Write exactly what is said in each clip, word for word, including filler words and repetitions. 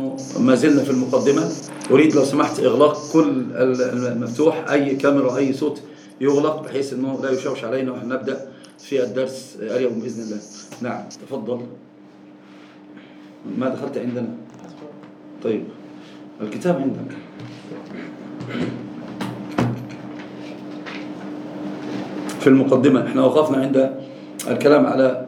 أنه ما زلنا في المقدمة. أريد لو سمحت إغلاق كل المفتوح، أي كاميرا أي صوت يغلق بحيث أنه لا يشوش علينا ونحن نبدأ في الدرس اليوم بإذن الله. نعم تفضل. ما دخلت عندنا؟ طيب الكتاب عندك. في المقدمة احنا وقفنا عند الكلام على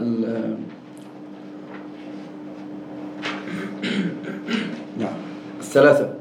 نعم الثلاثة.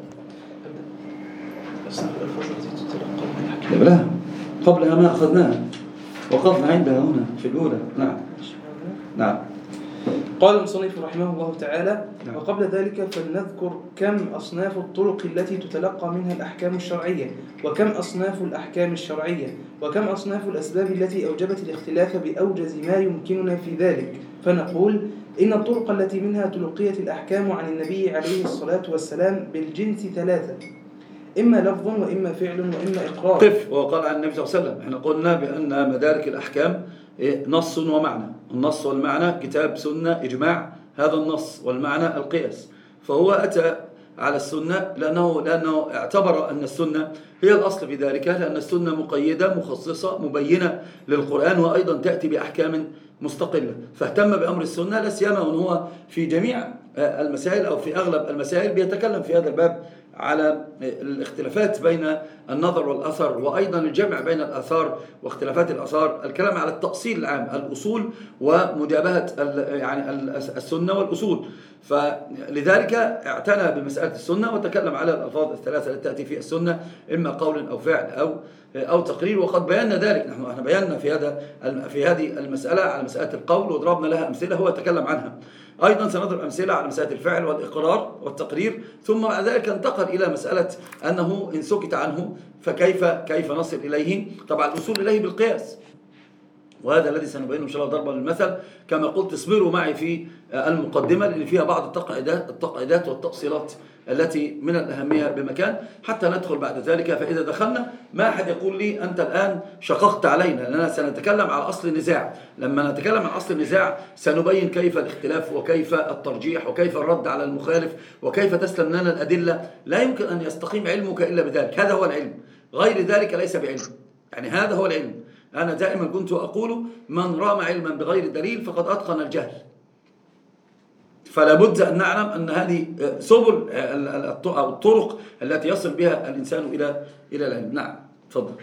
لا قبلها ما أخذناها، وقفنا عندها هنا في الأولى. نعم نعم. قال المصنف رحمه الله تعالى: نعم. وقبل ذلك فلنذكر كم أصناف الطرق التي تتلقى منها الأحكام الشرعية، وكم أصناف الأحكام الشرعية، وكم أصناف الأسباب التي أوجبت الاختلاف بأوجز ما يمكننا في ذلك. فنقول إن الطرق التي منها تلقيت الأحكام عن النبي عليه الصلاة والسلام بالجنس ثلاثة: إما لفظ وإما فعل وإما إقرار. قف. وقال عن النبي صلى الله عليه وسلم احنا قلنا بأن مدارك الأحكام نص ومعنى. النص والمعنى كتاب سنة إجماع، هذا النص، والمعنى القياس. فهو أتى على السنة لأنه, لأنه اعتبر أن السنة هي الأصل في ذلك، لأن السنة مقيدة مخصصة مبينة للقرآن، وأيضا تأتي بأحكام مستقلة. فاهتم بأمر السنة، لا سيما وهو في جميع المسائل أو في أغلب المسائل بيتكلم في هذا الباب على الاختلافات بين النظر والأثر، وأيضا الجمع بين الآثار واختلافات الآثار، الكلام على التأصيل العام، الأصول ومجابهة يعني السنة والأصول. فلذلك اعتنى بمسألة السنة وتكلم على الألفاظ الثلاثة التي تأتي في السنة، إما قول أو فعل أو أو تقرير. وقد بينا ذلك، نحن احنا بينا في هذا في هذه المسألة على مسألة القول وضربنا لها أمثلة هو يتكلم عنها. أيضا سنضرب أمثلة على مسألة الفعل والإقرار والتقرير، ثم بعد ذلك انتقل إلى مسألة أنه إن سكت عنه فكيف كيف نصل إليه. طبعا الوصول إليه بالقياس، وهذا الذي سنبينه إن شاء الله ضربا للمثل. كما قلت اصبروا معي في المقدمة لأن فيها بعض التقعيدات التقعيدات والتفصيلات التي من الأهمية بمكان حتى ندخل بعد ذلك. فإذا دخلنا ما أحد يقول لي أنت الآن شققت علينا، لأننا سنتكلم على أصل النزاع. لما نتكلم عن أصل النزاع سنبين كيف الاختلاف وكيف الترجيح وكيف الرد على المخالف وكيف تسلم لنا الأدلة. لا يمكن أن يستقيم علمك إلا بذلك، هذا هو العلم، غير ذلك ليس بعلم. يعني هذا هو العلم. أنا دائما كنت أقول من رام علما بغير دليل فقد أتقن الجهل. فلا بد أن نعلم أن هذه سبل أو الطرق التي يصل بها الإنسان إلى إلى العلم. نعم تفضل.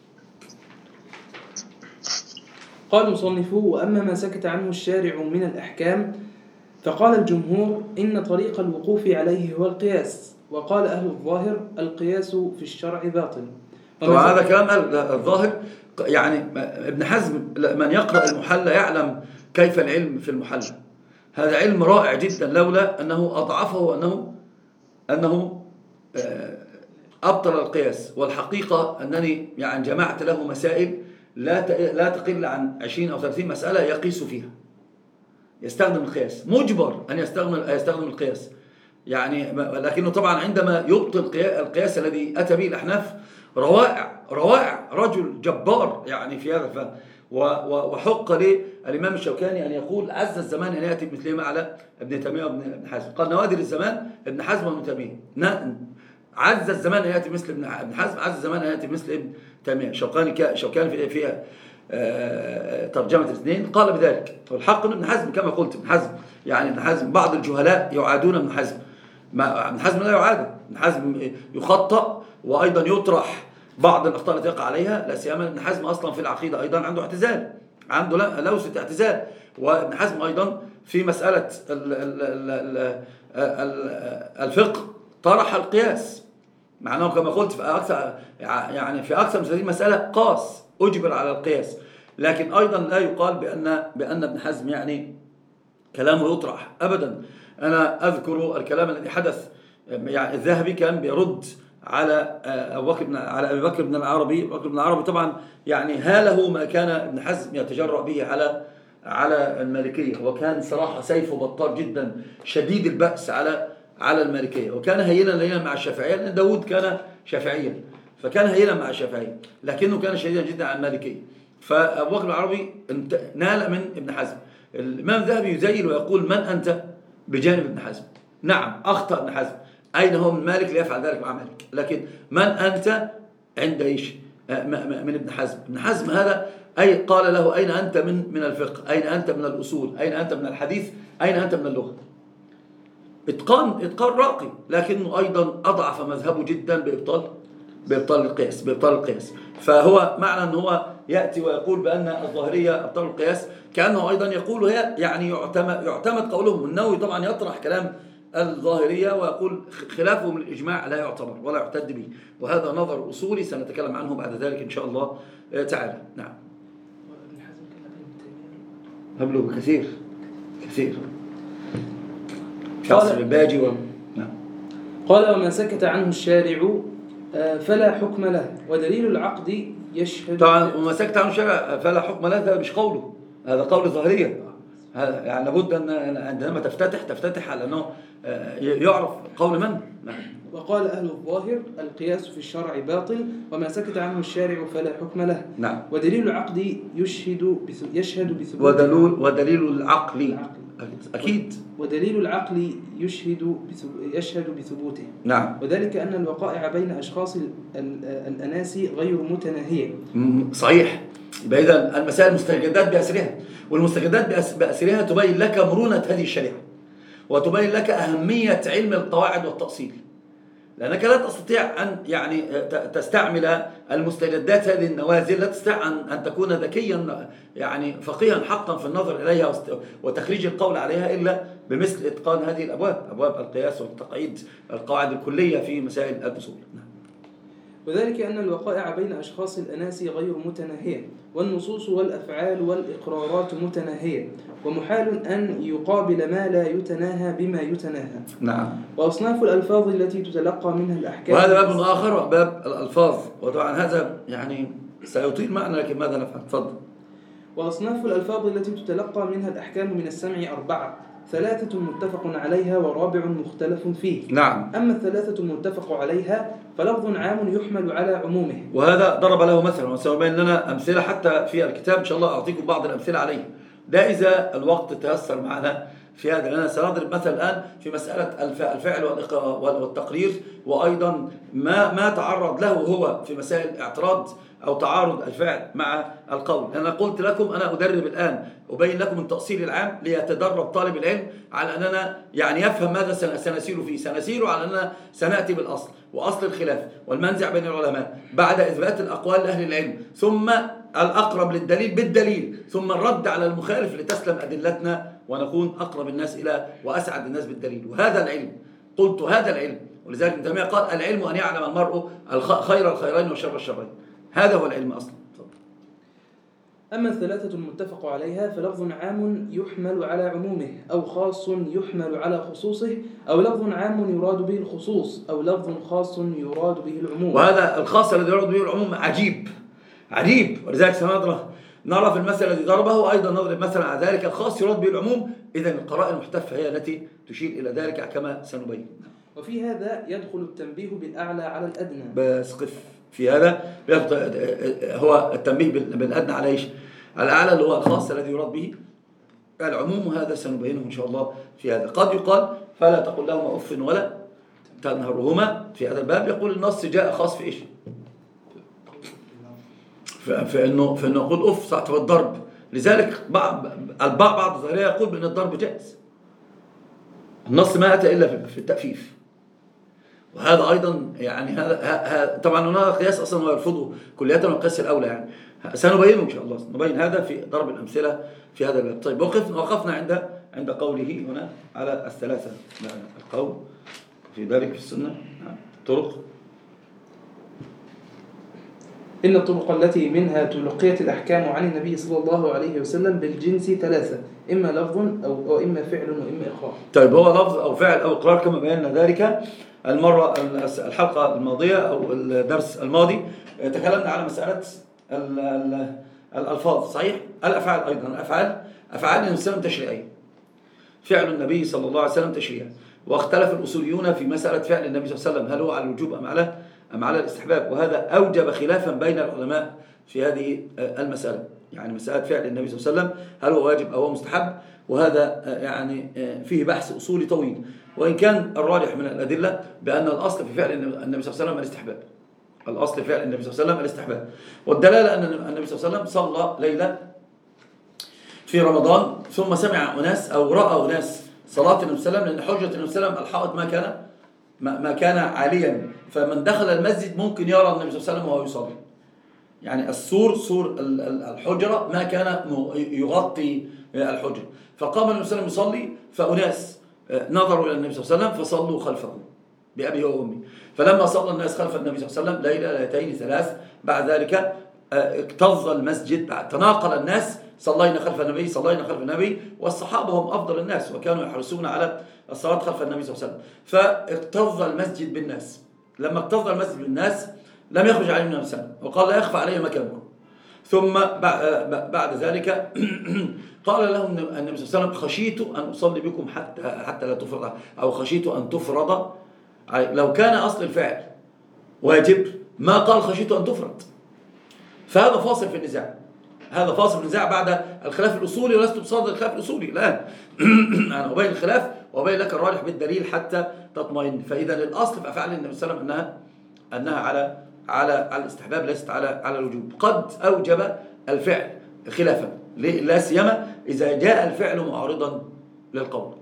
قال المصنف: وأما ما سكت عنه الشارع من الأحكام فقال الجمهور إن طريق الوقوف عليه هو القياس، وقال أهل الظاهر القياس في الشرع باطل. وهذا كلام الظاهر. يعني ابن حزم من يقرأ المحلى يعلم كيف العلم في المحلى. هذا علم رائع جدا، لولا أنه أضعفه أنه أنه أبطل القياس. والحقيقة أنني يعني جمعت له مسائل لا لا تقل عن عشرين أو ثلاثين مسألة يقيس فيها، يستخدم القياس، مجبر أن يستخدم يستخدم القياس. يعني لكنه طبعا عندما يبطل القياس الذي أتى به الأحناف روائع روائع، رجل جبار يعني في هذا الفن. وحق للإمام الشوكاني أن يقول عز الزمان أن يأتي بمثلهما على ابن تيمية وابن حزم. قال نوادر الزمان ابن حزم وابن تيمية. عز الزمان أن يأتي مثل ابن حزم، عز الزمان أن يأتي مثل ابن تيمية. شوكاني شوكاني فيها ترجمة الاثنين قال بذلك. والحق ابن حزم كما قلت، ابن حزم يعني ابن حزم بعض الجهلاء يعادون ابن حزم. ابن حزم لا يعاد، ابن حزم يخطأ وأيضا يطرح بعض الأخطاء التي يقع عليها. لا سيما ابن حزم أصلا في العقيدة أيضا عنده اعتزال، عنده لوسة اعتزال. وابن حزم أيضا في مسألة الفقه طرح القياس، مع أنه كما قلت في أكثر يعني في أكثر من هذه المسألة قاس أجبر على القياس. لكن أيضا لا يقال بأن بأن ابن حزم يعني كلامه يطرح أبدا. أنا أذكر الكلام الذي حدث، يعني الذهبي كان بيرد على أبو بكر بن على أبي بكر بن العربي. بكر بن العربي طبعا يعني هاله ما كان ابن حزم يتجرأ به على على المالكية، وكان صراحة سيفه بطال جدا شديد البأس على على المالكية، وكان هينا لينا مع الشافعية، لأن داود كان شافعيا فكان هينا مع الشافعية، لكنه كان شديدا جدا على المالكية. فأبو بكر العربي نال من ابن حزم. الإمام الذهبي يزيل ويقول من أنت بجانب ابن حزم؟ نعم أخطأ ابن حزم. أين هو من مالك ليفعل ذلك مع مالك؟ لكن من أنت عند إيش؟ من ابن حزم. ابن حزم هذا أي قال له أين أنت من من الفقه؟ أين أنت من الأصول؟ أين أنت من الحديث؟ أين أنت من اللغة؟ إتقان إتقان راقي، لكنه أيضا أضعف مذهبه جدا بإبطال بإبطال القياس بإبطال القياس. فهو معنى أن هو يأتي ويقول بأن الظاهرية أبطال القياس، كأنه أيضا يقول هي يعني يعتمد يعتمد قولهم. النووي طبعا يطرح كلام الظاهرية ويقول خلافهم الإجماع لا يعتبر ولا يعتد به، وهذا نظر أصولي سنتكلم عنه بعد ذلك إن شاء الله تعالى. نعم. قبله كثير كثير شخص الباجي و... نعم. قال وما سكت عنه الشارع فلا حكم له، ودليل العقد يشهد. طبعا وما سكت عنه الشارع فلا حكم له، هذا مش قوله، هذا قول الظاهرية. هذا يعني لابد أن عندما تفتتح تفتتح على أنه يعرف قول من. نعم. وقال أهل الظاهر القياس في الشرع باطل وما سكت عنه الشارع فلا حكم له. نعم. ودليل العقد يشهد يشهد بثبوته. ودليل ودليل العقل أكيد. ودليل العقل يشهد يشهد بثبوته. نعم. وذلك أن الوقائع بين أشخاص الأناس غير متناهية. صحيح. إذا المسائل مستجدات بأسرها، والمستجدات بأسرها تبين لك مرونة هذه الشريعة، وتبين لك أهمية علم القواعد والتأصيل، لأنك لا تستطيع أن يعني تستعمل المستجدات هذه النوازل، لا تستطيع أن تكون ذكيا يعني فقيها حقا في النظر إليها وتخريج القول عليها إلا بمثل إتقان هذه الأبواب، أبواب القياس والتقعيد، القواعد الكلية في مسائل الأصول. وذلك أن الوقائع بين أشخاص الأناس غير متناهية، والنصوص والأفعال والإقرارات متناهية، ومحال أن يقابل ما لا يتناهى بما يتناهى. نعم. وأصناف الألفاظ التي تتلقى منها الأحكام. وهذا باب آخر، باب الألفاظ، وطبعا هذا يعني سيطيل معنا، لكن ماذا نفعل؟ تفضل. وأصناف الألفاظ التي تتلقى منها الأحكام من السمع أربعة، ثلاثة متفق عليها ورابع مختلف فيه. نعم. أما الثلاثة المتفق عليها فلفظ عام يحمل على عمومه. وهذا ضرب له مثلا، وسيبين لنا أمثلة حتى في الكتاب إن شاء الله أعطيكم بعض الأمثلة عليه، ده إذا الوقت تيسر معنا في هذا، لأننا سنضرب مثلا الآن في مسألة الفعل والتقرير، وأيضا ما ما تعرض له هو في مسائل اعتراض أو تعارض الفعل مع القول. أنا قلت لكم أنا أدرب الآن أبين لكم التأصيل العام ليتدرب طالب العلم على أننا يعني يفهم ماذا سنسير فيه. سنسير على أننا سنأتي بالأصل وأصل الخلاف والمنزع بين العلماء بعد إثبات الأقوال لأهل العلم، ثم الأقرب للدليل بالدليل، ثم الرد على المخالف لتسلم أدلتنا ونكون أقرب الناس إلى وأسعد الناس بالدليل. وهذا العلم، قلت هذا العلم، ولذلك ابن تيمية قال العلم أن يعلم المرء خير الخيرين وشر الشرين، هذا هو العلم أصلا. أما الثلاثة المتفق عليها فلفظ عام يحمل على عمومه، أو خاص يحمل على خصوصه، أو لفظ عام يراد به الخصوص، أو لفظ خاص يراد به العموم. وهذا الخاص الذي يراد به العموم عجيب عجيب، ولذلك سنضرب نرى في المثل الذي ضربه، وأيضا نضرب مثلا على ذلك الخاص يراد به العموم. إذن القرائن المحتفة هي التي تشير إلى ذلك كما سنبين. وفي هذا يدخل التنبيه بالأعلى على الأدنى. بس قف في هذا هو التنبيه بالأدنى على إيش؟ الأعلى اللي هو الخاص الذي يراد به العموم، وهذا سنبينه إن شاء الله في هذا. قد يقال فلا تقل لهما أف ولا تنهرهما، في هذا الباب يقول النص جاء خاص في إيش؟ في إنه في إنه يقول أف ساعة الضرب، لذلك بعض البعض بعض الظاهرية يقول بأن الضرب جائز. النص ما أتى إلا في التأفيف، وهذا أيضا يعني هذا طبعا هنا قياس أصلا ويرفضه كلية والقياس الأولى، يعني سنبينه إن شاء الله، نبين هذا في ضرب الأمثلة في هذا الباب. طيب وقفنا وقفنا عند عند قوله هنا على الثلاثة القول في ذلك في السنة طرق. إن الطرق التي منها تلقيت الأحكام عن النبي صلى الله عليه وسلم بالجنس ثلاثة، إما لفظ أو, أو إما فعل وإما إقرار. طيب هو لفظ أو فعل أو إقرار كما بينا ذلك المرة الحلقة الماضية أو الدرس الماضي، تكلمنا على مسألة الألفاظ، صحيح؟ الأفعال أيضا، الأفعال أفعال النبي صلى الله عليه وسلم تشريعية، فعل النبي صلى الله عليه وسلم تشريعي، واختلف الأصوليون في مسألة فعل النبي صلى الله عليه وسلم هل هو على الوجوب أم على أم على الاستحباب، وهذا أوجب خلافا بين العلماء في هذه المسألة. يعني مسألة فعل النبي صلى الله عليه وسلم هل هو واجب أو هو مستحب، وهذا يعني فيه بحث أصولي طويل، وإن كان الراجح من الأدلة بأن الأصل في فعل النبي صلى الله عليه وسلم الاستحباب. الأصل في فعل النبي صلى الله عليه وسلم الاستحباب، والدلالة أن النبي صلى الله عليه وسلم صلى ليلة في رمضان ثم سمع أناس أو رأى أناس صلاة النبي صلى الله عليه وسلم، لأن حجة النبي صلى الله عليه وسلم الحائط ما كان ما كان عاليا، فمن دخل المسجد ممكن يرى النبي صلى الله عليه وسلم وهو يصلي. يعني السور سور الحجرة ما كان يغطي الحجرة، فقام النبي صلى الله عليه وسلم يصلي، فأناس نظروا إلى النبي صلى الله عليه وسلم فصلوا خلفه بأبي وأمي. فلما صلى الناس خلف النبي صلى الله عليه وسلم ليلة ليلتين ثلاث، بعد ذلك اكتظ المسجد، تناقل الناس، صلينا خلف النبي صلينا خلف النبي، والصحابة هم أفضل الناس وكانوا يحرصون على الصلاة خلف النبي صلى الله عليه وسلم، فاكتظ المسجد بالناس. لما اكتظ المسجد بالناس لم يخرج عليهم النبي صلى الله عليه وسلم وقال لا يخفى علي مكانكم. ثم بعد ذلك قال لهم النبي صلى الله عليه وسلم خشيت أن أصلي بكم حتى حتى لا تفرض، أو خشيت أن تفرض. لو كان أصل الفعل واجب ما قال خشيت أن تفرض. فهذا فاصل في النزاع، هذا فاصل في النزاع بعد الخلاف الأصولي، ولست بصادر الخلاف الأصولي الآن. أنا أبين الخلاف وأبين لك الراجح بالدليل حتى تطمئن. فإذا الأصل في أفعال النبي صلى الله عليه وسلم أنها أنها على على على الاستحباب ليست على على الوجوب. قد أوجب الفعل خلافا، لا سيما إذا جاء الفعل معارضا للقول،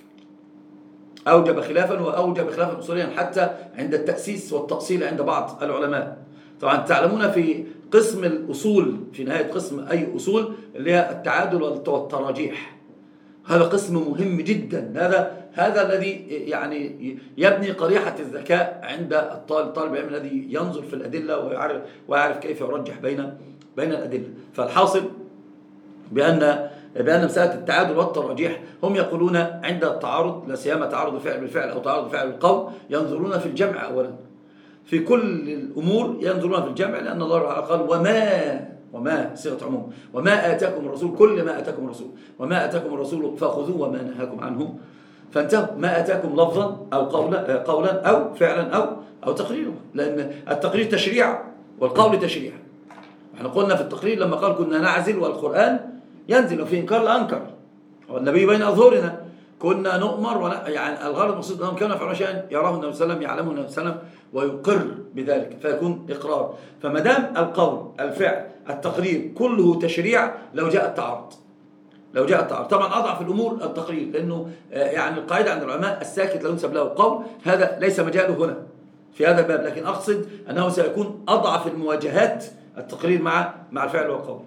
أوجب خلافا وأوجب خلافا أصوليا حتى عند التأسيس والتأصيل عند بعض العلماء. طبعا تعلمون في قسم الأصول، في نهاية قسم أي أصول اللي هي التعادل والتراجيح، هذا قسم مهم جدا. هذا هذا الذي يعني يبني قريحة الذكاء عند الطالب طالب العلم الذي ينظر في الأدلة ويعرف ويعرف كيف يرجح بين بين الأدلة. فالحاصل بأن بأن مسألة التعادل والتراجيح هم يقولون عند التعارض، لا سيما تعارض الفعل بالفعل أو تعارض الفعل بالقول، ينظرون في الجمع أولا. في كل الأمور ينظرون في الجمع، لأن الله قال وما وما صيغة عموم، وما آتاكم الرسول، كل ما آتاكم الرسول، وما آتاكم الرسول فخذوه وما نهاكم عنه فانتهوا. ما آتاكم لفظا أو قولا قولا أو فعلا أو أو تقريرا، لأن التقرير تشريع والقول تشريع. احنا قلنا في التقرير لما قال كنا نعزل والقرآن ينزل وفي إنكار لأنكر، والنبي بين أظهرنا، كنا نؤمر ولا يعني الغرض المقصود أنهم كانوا يفعلون شيئا يراه النبي صلى الله عليه وسلم، يعلمه النبي صلى الله عليه وسلم ويقر بذلك فيكون إقرار. فما دام القول الفعل التقرير كله تشريع، لو جاء التعارض لو جاء التعارض طبعا أضعف الأمور التقرير، لأنه يعني القاعدة عند العلماء الساكت لا ينسب له قول، هذا ليس مجاله هنا في هذا الباب، لكن أقصد أنه سيكون أضعف المواجهات التقرير مع مع الفعل والقول.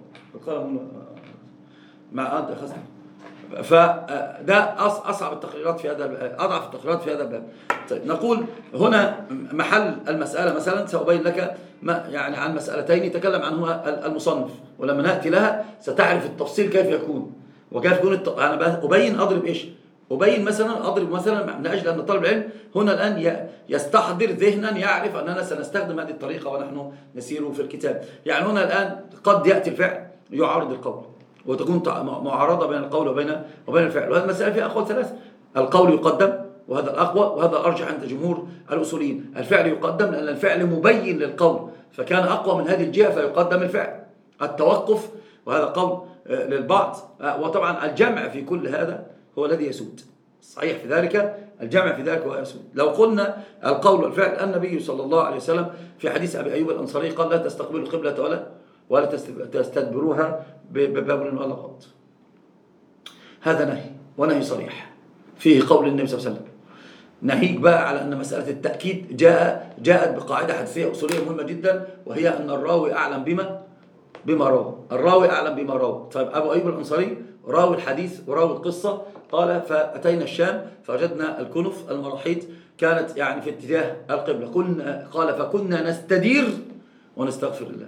مع أنت خاصة فده أصعب التقريرات في هذا، أضعف التقريرات في هذا الباب. طيب نقول هنا محل المسألة مثلا سأبين لك ما يعني عن مسألتين تكلم عنهما المصنف، ولما نأتي لها ستعرف التفصيل كيف يكون وكيف يكون الت... أنا أبين أضرب إيش أبين مثلا أضرب مثلا من أجل أن طالب العلم هنا الآن يستحضر ذهنا يعرف أننا سنستخدم هذه الطريقة ونحن نسير في الكتاب. يعني هنا الآن قد يأتي الفعل يعارض القول وتكون معارضة بين القول وبين وبين الفعل، وهذه المسألة فيها أقوال ثلاثة. القول يقدم وهذا الأقوى وهذا الأرجح عند جمهور الأصوليين. الفعل يقدم لأن الفعل مبين للقول فكان أقوى من هذه الجهة فيقدم الفعل. التوقف وهذا قول للبعض، وطبعا الجمع في كل هذا هو الذي يسود. صحيح في ذلك الجمع في ذلك هو يسود. لو قلنا القول والفعل، النبي صلى الله عليه وسلم في حديث أبي أيوب الأنصاري قال لا تستقبلوا القبلة ولا ولا تستدبروها ببول ولا غط. هذا نهي ونهي صريح فيه قول النبي صلى الله عليه وسلم. نهيك بقى على أن مسألة التأكيد جاء جاءت بقاعدة حديثية أصولية مهمة جدا، وهي أن الراوي أعلم بما بما روى. الراوي أعلم بما روى. طيب أبو أيوب الأنصاري راوي الحديث وراوي القصة، قال فأتينا الشام فوجدنا الكنف المراحيض كانت يعني في اتجاه القبلة، كنا قال فكنا نستدير ونستغفر الله.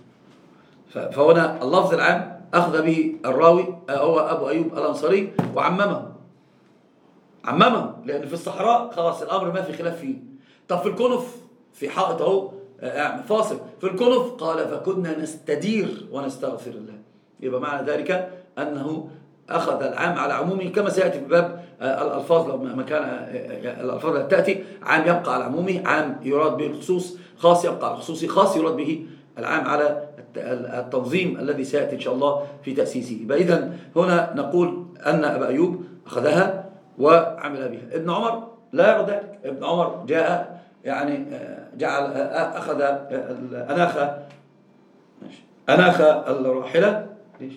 فهنا اللفظ العام أخذ به الراوي هو أبو أيوب الأنصاري وعممه عممه لأن في الصحراء خلاص الأمر ما في خلاف فيه. طب في الكنف في حائط أهو فاصل في الكنف قال فكنا نستدير ونستغفر الله. يبقى معنى ذلك أنه أخذ العام على عمومه كما سيأتي في باب الألفاظ لما كان الألفاظ التي تأتي عام يبقى على عمومه، عام يراد به الخصوص، خاص يبقى على خصوصي، خاص يراد به العام على التنظيم الذي سيأتي إن شاء الله في تأسيسه. إذن هنا نقول أن أبا أيوب أخذها وعمل بها. ابن عمر لا يرى ذلك. ابن عمر جاء يعني جعل أخذ أناخ أناخ الراحلة ليش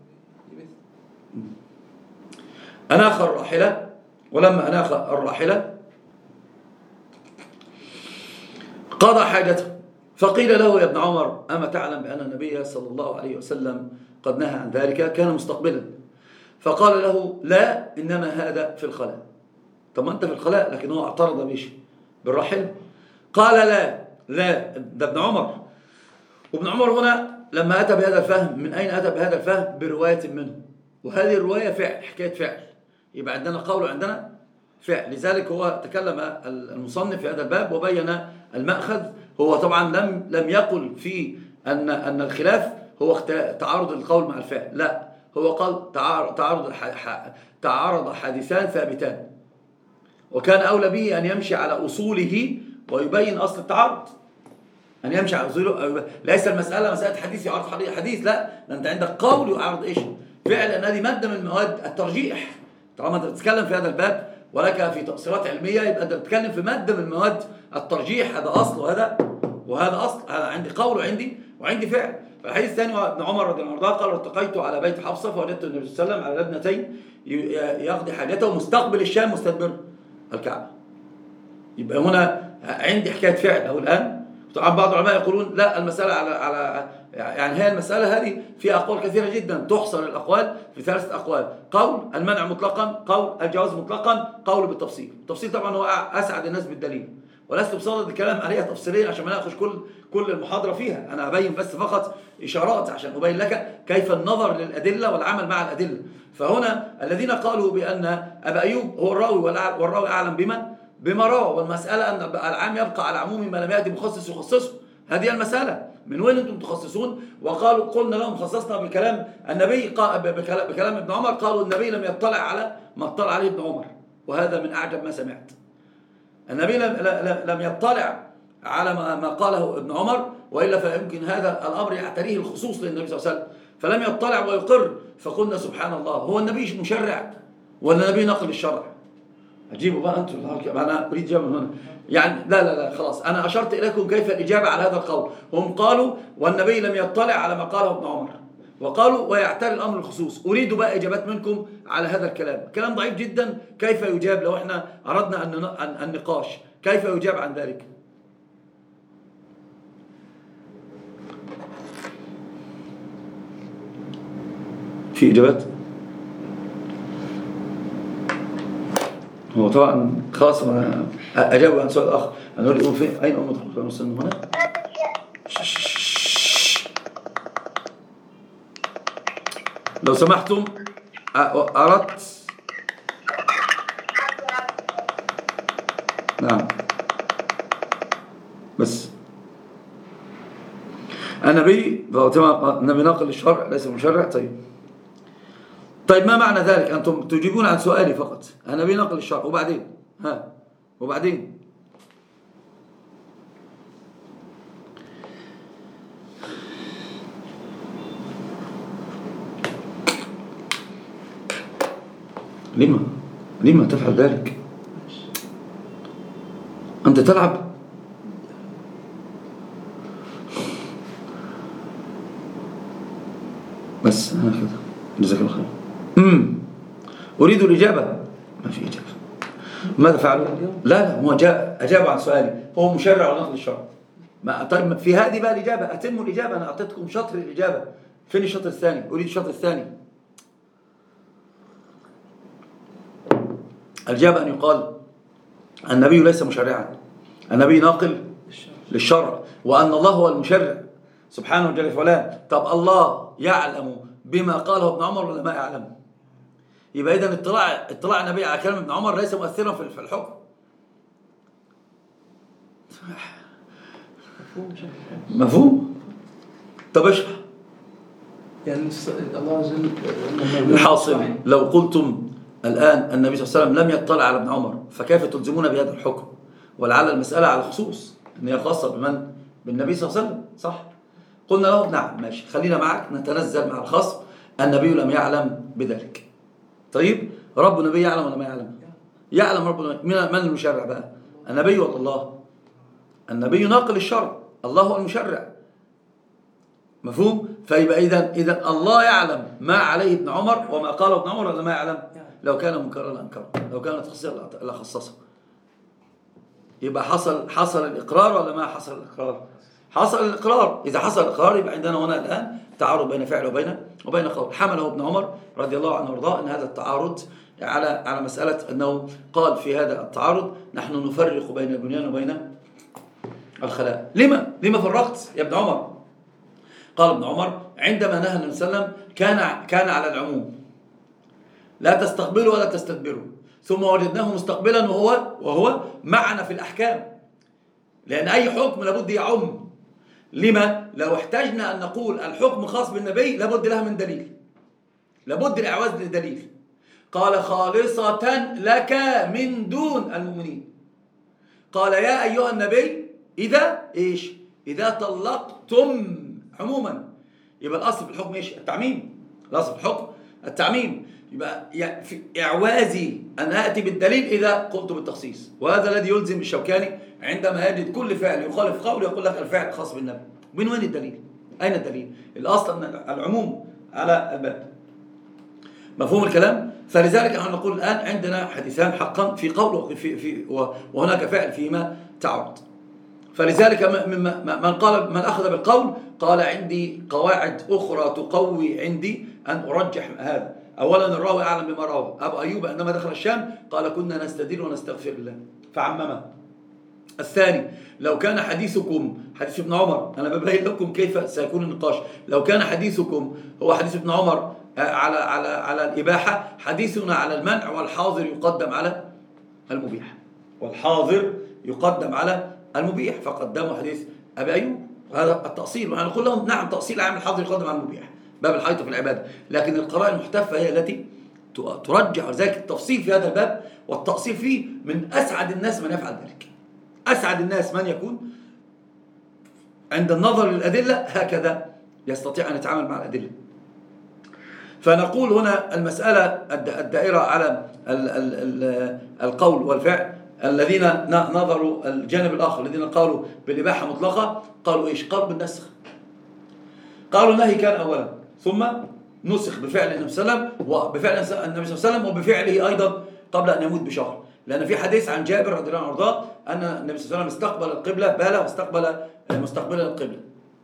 أناخ الراحلة، ولما أناخ الراحلة قضى حاجته، فقيل له يا ابن عمر أما تعلم بأن النبي صلى الله عليه وسلم قد نهى عن ذلك؟ كان مستقبلا. فقال له لا، إنما هذا في الخلاء. طب ما أنت في الخلاء، لكن هو اعترض بيش بالراحلة. قال لا لا، ده ابن عمر. وابن عمر هنا لما أتى بهذا الفهم، من أين أتى بهذا الفهم؟ برواية منه، وهذه الرواية فعل، حكاية فعل، يبقى عندنا قول وعندنا فعل. لذلك هو تكلم المصنف في هذا الباب وبين المأخذ. هو طبعا لم لم يقل في أن أن الخلاف هو تعارض القول مع الفعل، لا، هو قال تعارض تعارض حادثان ثابتان، وكان أولى به أن يمشي على أصوله ويبين أصل التعارض، أن يمشي على أصوله. ليس المسألة مسألة حديث يعارض حديث، لا، ده أنت عندك قول يعارض إيش؟ فعل، أن هذه مادة من مواد الترجيح. طالما أنت بتتكلم في هذا الباب ولك في تقصيرات علمية، يبقى أنت بتتكلم في مادة من مواد الترجيح. هذا أصل وهذا وهذا أصل. هذا عندي قول وعندي وعندي فعل. فالحديث الثاني ابن عمر رضي الله عنه قال ارتقيت على بيت حفصة فوجدت النبي صلى الله عليه وسلم على لبنتين يقضي حاجته مستقبل الشام مستدبر الكعبة. يبقى هنا عندي حكاية فعل أو الآن. طبعا بعض العلماء يقولون لا، المسألة على على يعني هي المسألة هذه فيها أقوال كثيرة جدا، تحصر الأقوال في ثلاثة أقوال: قول المنع مطلقا، قول الجواز مطلقا، قول بالتفصيل. التفصيل طبعا هو أسعد الناس بالدليل، ولست بصدد الكلام عليها تفصيليا عشان ما ناخذ كل كل المحاضرة فيها. أنا أبين بس فقط إشارات عشان أبين لك كيف النظر للأدلة والعمل مع الأدلة. فهنا الذين قالوا بأن أبا أيوب هو الراوي والراوي أعلم بما بما روى، والمسألة أن العام يبقى على عموم ما لم يأتي مخصص يخصصه. هذه المسألة. من وين أنتم تخصصون؟ وقالوا قلنا لهم خصصنا بكلام النبي، بكلام ابن عمر. قالوا النبي لم يطلع على ما اطلع عليه ابن عمر، وهذا من أعجب ما سمعت. النبي لم يطلع على ما قاله ابن عمر، وإلا فيمكن هذا الأمر يعتريه الخصوص للنبي صلى الله عليه وسلم، فلم يطلع ويقر. فقلنا سبحان الله، هو النبي مشرع ولا النبي نقل الشرع؟ أجيبوا بقى أنتم، أنا أريد إجابة من هنا. يعني لا لا لا خلاص، أنا أشرت إليكم كيف الإجابة على هذا القول. هم قالوا والنبي لم يطلع على ما قاله ابن عمر، وقالوا ويعتري الأمر الخصوص. أريد بقى إجابات منكم على هذا الكلام. كلام ضعيف جدا. كيف يجاب لو إحنا أردنا أن النقاش؟ كيف يجاب عن ذلك؟ في إجابات؟ هو طبعا خلاص أجاب عن سؤال آخر. أنا أقول لكم فين أين أم تخلق المسلم هنا؟ لو سمحتم أردت نعم بس النبي النبي ناقل الشرع ليس مشرع. طيب طيب ما معنى ذلك؟ أنتم تجيبون عن سؤالي فقط. النبي ناقل الشرع وبعدين ها وبعدين لما لما تفعل ذلك؟ أنت تلعب. بس هكذا. جزاك الله خير. امم أريد الإجابة. ما في إجابة. ماذا فعلوا؟ لا لا هو جاء أجاب عن سؤالي. هو مشرع ونقل الشرع. ما طيب في هذه بقى الإجابة. أتم الإجابة. أنا أعطيتكم شطر الإجابة. فين الشطر الثاني؟ أريد الشطر الثاني. الإجابة أن يقال النبي ليس مشرعا، النبي ناقل للشرع، وأن الله هو المشرع سبحانه جل وعلا. طب الله يعلم بما قاله ابن عمر ولا ما يعلم؟ يبقى إذن اطلاع اطلاع النبي على كلام ابن عمر ليس مؤثرا في الحكم. مفهوم؟ طب اشرح. يعني الله عز وجل الحاصل لو قلتم الآن النبي صلى الله عليه وسلم لم يطلع على ابن عمر، فكيف تلزمون بهذا الحكم؟ ولعل المسألة على خصوص، أن هي خاصة بمن؟ بالنبي صلى الله عليه وسلم، صح؟ قلنا له نعم ماشي، خلينا معك نتنزل مع الخصم، النبي لم يعلم بذلك. طيب رب النبي يعلم ولا ما يعلم؟ يعلم رب النبي. من المشرع بقى؟ النبي ولا الله؟ النبي ناقل الشرع، الله هو المشرع. مفهوم؟ فيبقى إذا إذا الله يعلم ما عليه ابن عمر وما قاله ابن عمر ولا ما يعلم؟ لو كان منكرا لأنكره، لو كان تخصيصا لخصصه. يبقى حصل حصل الإقرار ولا ما حصل الإقرار؟ حصل الإقرار. إذا حصل الإقرار يبقى عندنا هنا الآن تعارض بين فعل وبين وبين قول. حمله ابن عمر رضي الله عنه وارضاه أن هذا التعارض على على مسألة أنه قال في هذا التعارض نحن نفرق بين البنيان وبين الخلاء. لما؟ لما فرقت يا ابن عمر؟ قال ابن عمر عندما نهى النبي صلى الله عليه وسلم كان كان على العموم، لا تستقبلوا ولا تستدبروا، ثم وجدناه مستقبلا وهو وهو معنا في الأحكام، لأن أي حكم لابد يعم. لما؟ لو احتاجنا أن نقول الحكم خاص بالنبي لابد له من دليل، لابد الإعواز للدليل. قال خالصة لك من دون المؤمنين. قال يا أيها النبي إذا إيش؟ إذا طلقتم عموما. يبقى الأصل في الحكم إيش؟ التعميم. الأصل في الحكم التعميم. يبقى في إعوازي أن أأتي بالدليل إذا قلت بالتخصيص، وهذا الذي يلزم الشوكاني عندما يجد كل فعل يخالف قول يقول لك الفعل خاص بالنبي. من وين الدليل؟ أين الدليل؟ الأصل أن العموم على الباب. مفهوم الكلام؟ فلذلك نحن نقول الآن عندنا حديثان حقا في قول في في وهناك فعل فيما تعارض. فلذلك من قال من أخذ بالقول قال عندي قواعد أخرى تقوي عندي أن أرجح هذا. أولا الراوي أعلم بما روى. أبو أيوب عندما دخل الشام قال كنا نستدين ونستغفر الله فعممه. الثاني لو كان حديثكم حديث ابن عمر، أنا ببين لكم كيف سيكون النقاش، لو كان حديثكم هو حديث ابن عمر على على على الإباحة، حديثنا على المنع، والحاضر يقدم على المبيح، والحاضر يقدم على المبيح، فقدموا حديث أبي أيوب. هذا التأصيل، ونحن نقول لهم نعم تأصيل عام الحاضر يقدم على المبيح، باب الحيطة في العبادة، لكن القراءة المحتفة هي التي ترجح. ذلك التفصيل في هذا الباب والتأصيل فيه من أسعد الناس من يفعل ذلك. أسعد الناس من يكون عند النظر للأدلة هكذا يستطيع أن يتعامل مع الأدلة. فنقول هنا المسألة الدائرة على القول والفعل. الذين نظروا الجانب الآخر الذين قالوا بالإباحة مطلقة قالوا إيش؟ قالوا بالنسخ. قالوا النهي كان أولا ثم نسخ بفعل النبي صلى الله عليه وسلم وبفعل النبي صلى الله عليه وسلم وبفعله أيضا قبل أن يموت بشهر. لأن في حديث عن جابر رضي الله عنه وارضاه أن النبي صلى الله عليه وسلم استقبل القبلة بال واستقبل مستقبلا القبلة،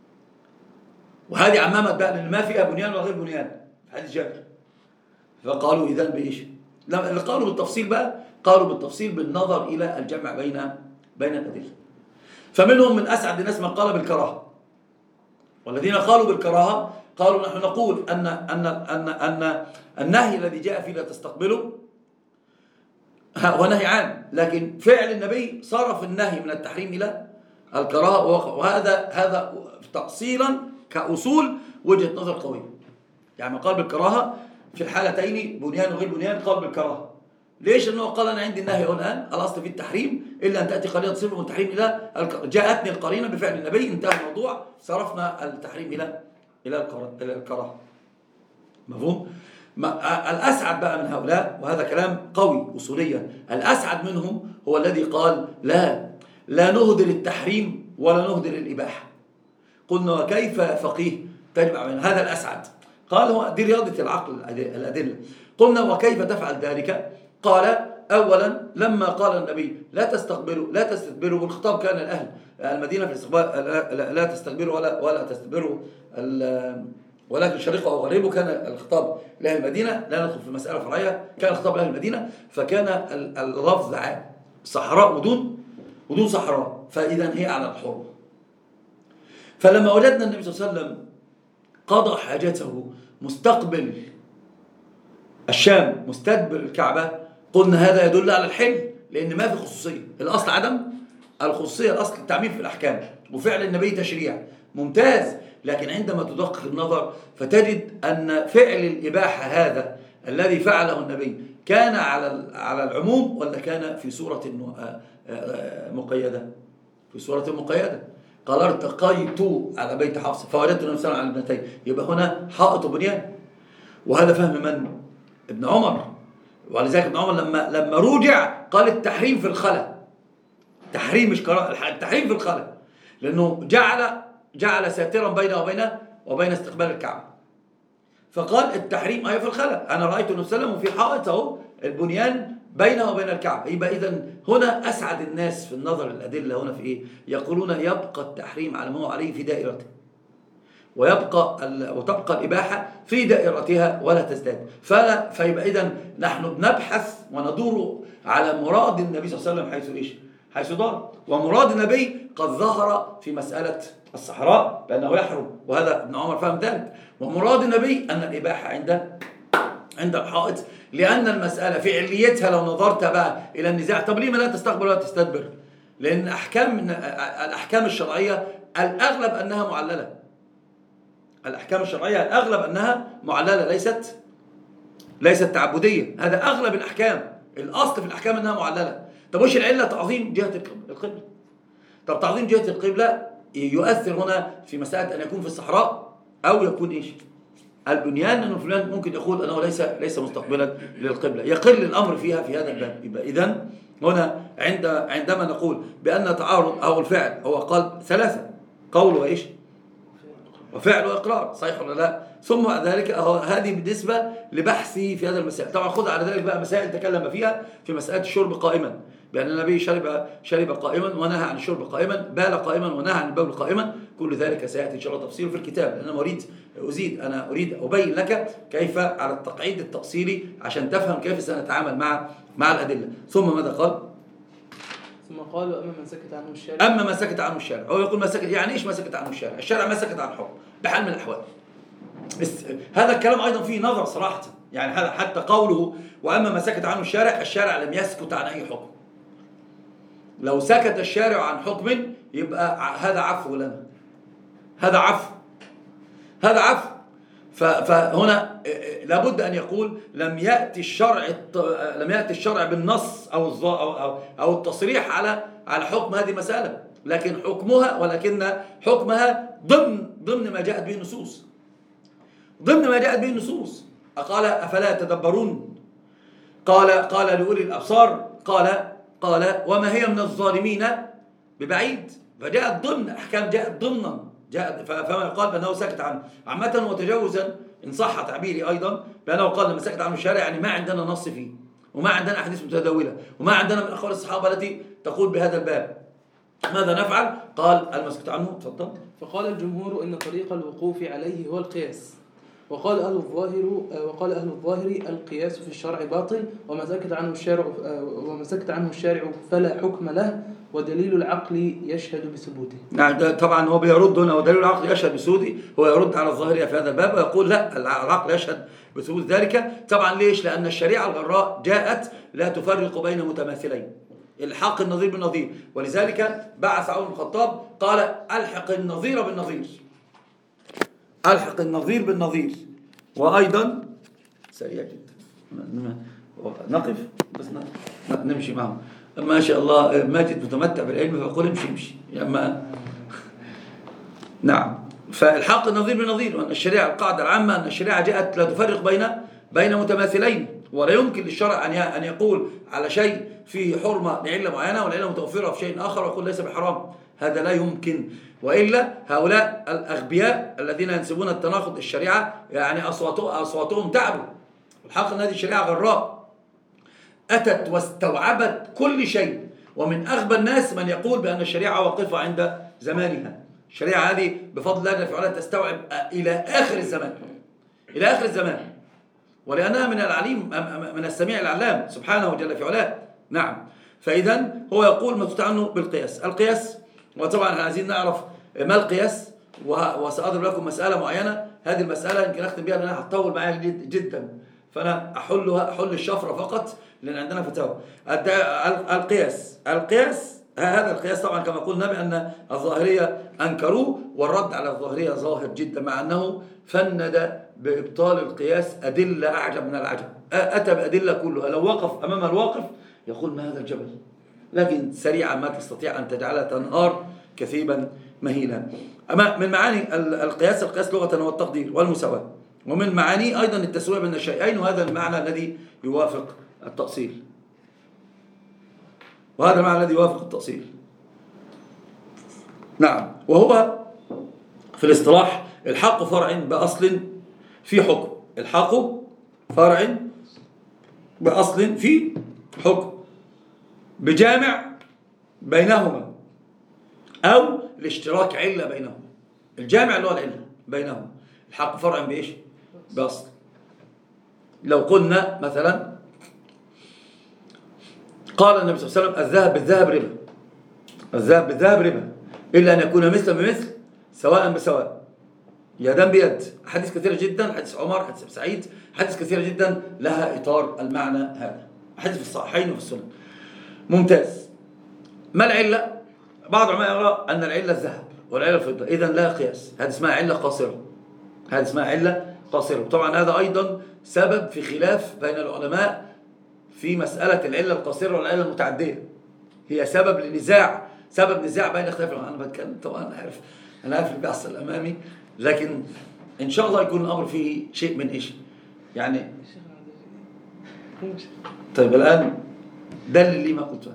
وهذه عمامة بقى لأن ما فيها بنيان وغير بنيان في حديث جابر. فقالوا إذن بإيش؟ اللي قالوا بالتفصيل بقى قالوا بالتفصيل بالنظر إلى الجمع بين بين الأدلة. فمنهم من أسعد الناس من قال بالكراهة، والذين قالوا بالكراهة قالوا نحن نقول أن أن أن أن النهي الذي جاء فيه لا تستقبله هو نهي عام، لكن فعل النبي صرف النهي من التحريم إلى الكراهة، وهذا هذا تأصيلا كأصول وجهة نظر قوية. يعني قال بالكراهة في الحالتين بنيان وغير بنيان قال بالكراهة. ليش؟ انه قال انا عندي النهي الان الاصل في التحريم الا ان تاتي قرينه تصرف من التحريم الى جاءتني القرينه بفعل النبي انتهى الموضوع، صرفنا التحريم الى الى الكراهه. مفهوم؟ الاسعد بقى من هؤلاء، وهذا كلام قوي اصوليا، الاسعد منهم هو الذي قال لا لا نهدر التحريم ولا نهدر الاباحه. قلنا وكيف فقيه تجمع بين هذا؟ الاسعد قال هو دي رياضه العقل الادله. قلنا وكيف تفعل ذلك؟ قال أولا لما قال النبي لا تستقبلوا لا تستدبروا، والخطاب كان الأهل المدينة في الاستقبال لا تستدبروا ولا ولا تستدبروا ولكن شرقوا أو غربوا، كان الخطاب لأهل المدينة. لا ندخل في المسألة الفرعية، كان الخطاب لأهل المدينة، فكان اللفظ عام صحراء ودون ودون صحراء، فإذا هي على الحر. فلما وجدنا النبي صلى الله عليه وسلم قضى حاجته مستقبل الشام مستدبر الكعبة، قلنا هذا يدل على الحل، لأن ما في خصوصية. الأصل عدم الخصوصية، الأصل التعميم في الأحكام، وفعل النبي تشريع ممتاز. لكن عندما تدقق النظر فتجد أن فعل الإباحة هذا الذي فعله النبي كان على على العموم ولا كان في صورة مقيدة؟ في صورة مقيدة. قال ارتقيت على بيت حفصة فوجدت النبي صلى الله عليه وسلم على ابنتين، يبقى هنا حائط بنيان. وهذا فهم من؟ ابن عمر. ولذلك ابن عمر لما لما رجع قال التحريم في الخلا، تحريم مش قراءة، التحريم في الخلا، لأنه جعل جعل ساترا بينه وبين وبين استقبال الكعبة، فقال التحريم أي في الخلا. أنا رأيت النبي صلى الله عليه وسلم في حائطه البنيان بينه وبين الكعبة. يبقى إذن هنا أسعد الناس في النظر الأدلة هنا في إيه؟ يقولون يبقى التحريم على ما هو عليه في دائرته، ويبقى وتبقى الإباحة في دائرتها ولا تزداد. فلا فيبقى إذن نحن بنبحث وندور على مراد النبي صلى الله عليه وسلم حيث إيش؟ حيث دار. ومراد النبي قد ظهر في مسألة الصحراء بأنه يحرم، وهذا ابن عمر فهم ذلك. ومراد النبي أن الإباحة عند عند الحائط، لأن المسألة في عليتها لو نظرت بقى إلى النزاع، طب ليه ما لا تستقبل ولا تستدبر؟ لأن أحكام الأحكام الشرعية الأغلب أنها معللة. الأحكام الشرعية الأغلب أنها معللة، ليست ليست تعبدية. هذا أغلب الأحكام، الأصل في الأحكام أنها معللة. طب وش العلة؟ تعظيم جهة القبلة. طب تعظيم جهة القبلة يؤثر هنا في مسألة أن يكون في الصحراء أو يكون إيش؟ البنيان، أنه فلان ممكن يقول أنه ليس ليس مستقبلا للقبلة، يقل الأمر فيها في هذا الباب. يبقى إذن هنا عند عندما نقول بأن تعارض أو الفعل، هو قال ثلاثة: قول وإيش؟ وفعل وإقرار، صحيح ولا لا؟ ثم ذلك هذه بالنسبة لبحثه في هذا المسائل. طبعا خذ على ذلك بقى مسائل تكلم فيها في مسألة الشرب قائما، بأن النبي شرب شرب قائما ونهى عن الشرب قائما، بال قائما ونهى عن البول قائما. كل ذلك سيأتي إن شاء الله تفصيله في الكتاب، لأن أنا أريد أزيد أنا أريد أبين لك كيف على التقعيد التفصيلي عشان تفهم كيف سنتعامل مع مع الأدلة. ثم ماذا قال؟ ثم قال: أما من سكت عنه الشارع. أما ما سكت عنه الشارع، هو يقول ما سكت، يعني إيش ما سكت عنه الشارع؟ الشارع ما سكت عن حكم بحال من الأحوال. هذا الكلام أيضا فيه نظر صراحة، يعني هذا حتى قوله وأما ما سكت عنه الشارع، الشارع لم يسكت عن أي حكم. لو سكت الشارع عن حكم يبقى هذا عفو لنا، هذا عفو، هذا عفو. فهنا لابد أن يقول لم يأتي الشرع لم يأتي الشرع بالنص أو أو أو التصريح على على حكم هذه المسألة، لكن حكمها ولكن حكمها ضمن ضمن ما جاءت به النصوص، ضمن ما جاءت به النصوص. قال أفلا يتدبرون؟ قال قال لأولي الأبصار، قال قال وما هي من الظالمين ببعيد. فجاءت ضمن أحكام، جاءت ضمنا، جاء فما يقال بأنه سكت عنه عامة وتجاوزا إن صح تعبيري أيضا، بأنه قال لما سكت عنه الشارع يعني ما عندنا نص فيه، وما عندنا أحاديث متداولة، وما عندنا من أقوال الصحابة التي تقول بهذا الباب. ماذا نفعل؟ قال المسكت عنه. تفضل. فقال الجمهور إن طريق الوقوف عليه هو القياس، وقال أهل الظاهر وقال أهل الظاهر القياس في الشرع باطل، وما سكت عنه الشارع وما سكت عنه الشارع فلا حكم له، ودليل العقل يشهد بثبوته. نعم، طبعا هو بيرد هنا ودليل العقل يشهد بثبوته، هو يرد على الظاهرية في هذا الباب ويقول لا، العقل يشهد بثبوت ذلك. طبعا ليش؟ لأن الشريعة الغراء جاءت لا تفرق بين متماثلين، الحاق النظير بالنظير، ولذلك بعث عمر بن الخطاب قال ألحق النظير بالنظير، ألحق النظير بالنظير. وأيضا سريع جدا نقف بس نمشي معه. ما شاء الله ماجد متمتع بالعلم فأقول امشي امشي يعني. نعم، فالحاق النظير بالنظير، وأن الشريعة القاعدة العامة أن الشريعة جاءت لا تفرق بين بين متماثلين، ولا يمكن للشرع أن أن يقول على شيء فيه حرمة لعلة معينة والعلة متوفرة في شيء آخر ويقول ليس بحرام، هذا لا يمكن. وإلا هؤلاء الأغبياء الذين ينسبون التناقض الشريعة يعني أصواتهم أصواتهم تعبوا. الحق أن هذه الشريعة غراء أتت واستوعبت كل شيء، ومن أغبى الناس من يقول بأن الشريعة واقفة عند زمانها. الشريعة هذه بفضل الله تعالى تستوعب إلى آخر الزمان، إلى آخر الزمان، ولأنها من العليم من السميع العلام سبحانه وجل في علاه. نعم، فإذا هو يقول ما تتعنه بالقياس. القياس، وطبعا عايزين نعرف ما القياس، وسأضرب لكم مسألة معينة. هذه المسألة يمكن أختم بها لأنها هتطول معايا جدا، فأنا أحلها أحل الشفرة فقط لأن عندنا فتاوى. القياس القياس هذا القياس طبعا كما قلنا بأن الظاهرية أنكروه، والرد على الظاهرية ظاهر جدا، مع أنه فند بإبطال القياس أدلة أعجب من العجب، أتى بأدلة كلها لو وقف أمام الواقف يقول ما هذا الجبل، لكن سريعا ما تستطيع أن تجعلها تنهار كثيبا مهيلا. أما من معاني القياس، القياس لغة هو التقدير والمساواة، ومن معانيه أيضا التسوية بين الشيئين، وهذا المعنى الذي يوافق التأصيل، وهذا المعنى الذي يوافق التأصيل. نعم. وهو في الاصطلاح الحق فرع بأصل في حكم، الحق فرع بأصل في حكم بجامع بينهما أو الاشتراك علة بينهما. الجامع اللي هو العلة بينهما. الحق فرع بإيش؟ بأصل. لو قلنا مثلا قال النبي صلى الله عليه وسلم الذهب بالذهب ربا، الذهب بالذهب ربا إلا أن يكون مثلا بمثل سواء بسواء، يدا بيد. حديث كثيرة جدا، حديث عمر، حديث أبي سعيد، حديث كثيرة جدا لها إطار المعنى هذا، حديث في الصحيحين وفي السنن. ممتاز. ما العلة؟ بعض العلماء يرى أن العلة الذهب والعلة الفضة، إذن لا قياس، هذه اسمها علة قاصرة، هذه اسمها علة قاصرة. طبعا هذا أيضا سبب في خلاف بين العلماء في مسألة العلة القاصرة والعلة المتعدية، هي سبب للنزاع، سبب نزاع بين اختلاف العلماء. أنا بتكلم طبعا، أنا عارف أنا عارف اللي بيحصل أمامي، لكن إن شاء الله يكون الأمر فيه شيء من إيش يعني. طيب الآن دلل لي ما قلته.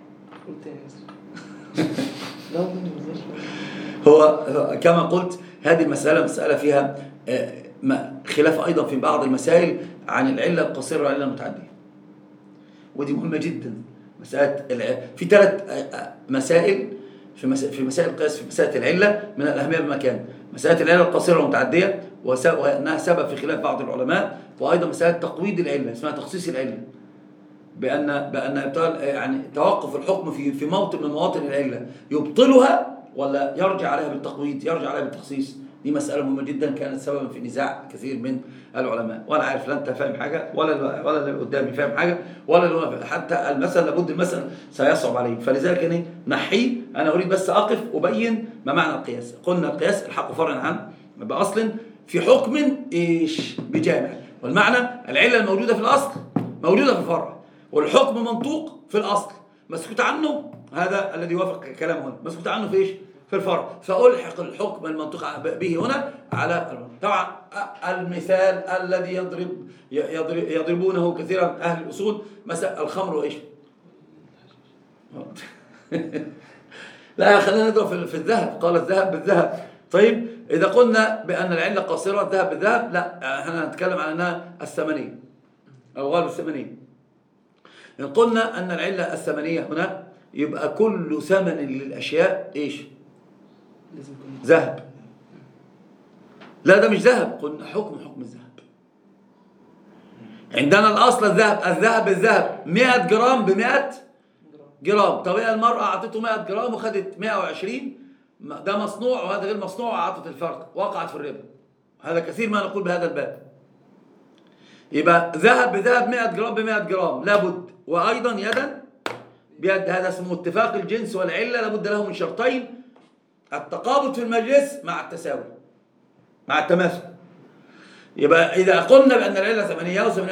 هو كما قلت هذه المسألة مسألة فيها خلاف أيضا في بعض المسائل عن العلة القصيرة والعلة المتعدية، ودي مهمة جدا. مسألة في ثلاث مسائل في في مسائل القياس، في مسألة العلة من الأهمية بمكان: مسألة العلة القصيرة والمتعدية وأنها سبب في خلاف بعض العلماء، وأيضا مسألة تقويض العلة اسمها تخصيص العلة، بأن بأن يعني توقف الحكم في في موطن من مواطن العلة يبطلها ولا يرجع عليها بالتقويض، يرجع عليها بالتخصيص. دي مسألة مهمة جدا كانت سببا في نزاع كثير من العلماء، وأنا عارف لا أنت فاهم حاجة ولا ولا اللي قدامي فاهم حاجة ولا حتى المثل لابد المثل سيصعب عليه، فلذلك يعني نحيه. أنا أريد بس أقف أبين ما معنى القياس. قلنا القياس الحق فرع عن بأصل في حكم إيش بجامع، والمعنى العلة الموجودة في الأصل موجودة في الفرع، والحكم منطوق في الأصل مسكوت عنه، هذا الذي يوافق كلامه، مسكوت عنه في إيش؟ في الفرع، فألحق الحكم المنطوق به هنا على طبعا المثال الذي يضرب يضربونه كثيرا أهل الأصول مثلا الخمر وإيش؟ لا خلينا نضرب في الذهب، قال الذهب بالذهب. طيب إذا قلنا بأن العلة قصيرة الذهب بالذهب، لا احنا هنتكلم عن أنها الثمنية أو غالب الثمنية. إن قلنا أن العلة الثمنية هنا يبقى كل ثمن للأشياء إيش؟ ذهب. لا ده مش ذهب، قلنا حكم حكم الذهب. عندنا الأصل الذهب، الذهب بالذهب مئة جرام بمئة جرام. طب المرأة أعطته مئة جرام وخدت مئة وعشرين، ده مصنوع وهذا غير مصنوع، أعطت الفرق، وقعت في الربا. هذا كثير ما نقول بهذا الباب. يبقى ذهب بذهب مئة جرام بمئة جرام لابد، وأيضا يدا بيد، هذا اسمه اتفاق الجنس والعلة، لابد له من شرطين: التقابض في المجلس مع التساوي مع التماثل. يبقى إذا قلنا بأن العلة ثمانية وثمانية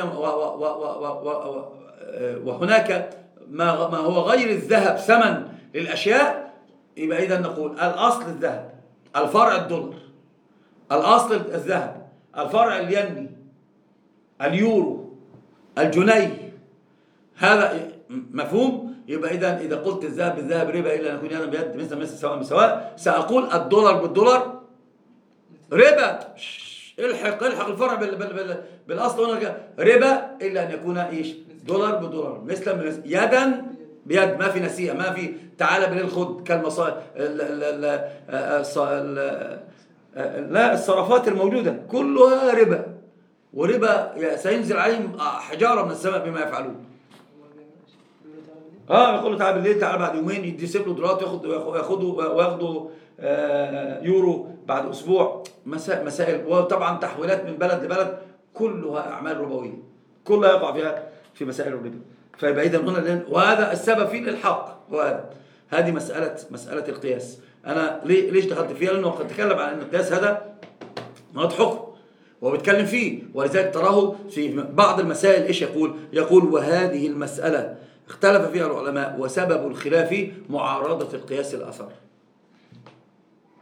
وهناك ما ما هو غير الذهب ثمن للأشياء، يبقى إذا نقول الأصل الذهب، الفرع الدولار، الأصل الذهب، الفرع اليني، اليورو، الجنيه، هذا مفهوم. يبقى إذا إذا قلت الذهب بالذهب ربا إلا أن يكون يدا بيد مثل مثل سواء بسواء، سأقول الدولار بالدولار ربا. الحق الحق الفرع بال بال بال بالأصل هنا ربا إلا أن يكون إيش؟ دولار بالدولار مثل مثل يدا بيد، ما في نسيئة، ما في تعالى بالليل خد كالمصا لا الصرافات الموجودة كلها ربا، وربا سينزل عليهم حجارة من السماء بما يفعلون. اه يقول له تعالى بالليل، تعالى بعد يومين يديسيب له دولارات، ياخد ياخدوا وياخدوا آه يورو بعد اسبوع. مسائل مسائل وطبعا تحويلات من بلد لبلد، كلها اعمال ربويه، كلها يقع فيها في مسائل الربا. فيبقى اذا هنا، وهذا السبب في الالحاق، وهذا هذه مساله مساله القياس. انا ليش دخلت فيها؟ لانه قد تكلم عن ان القياس هذا مناط حكم وهو بيتكلم فيه، ولذلك تراه في بعض المسائل ايش يقول؟ يقول وهذه المساله اختلف فيها العلماء وسبب الخلاف معارضة القياس الأثر.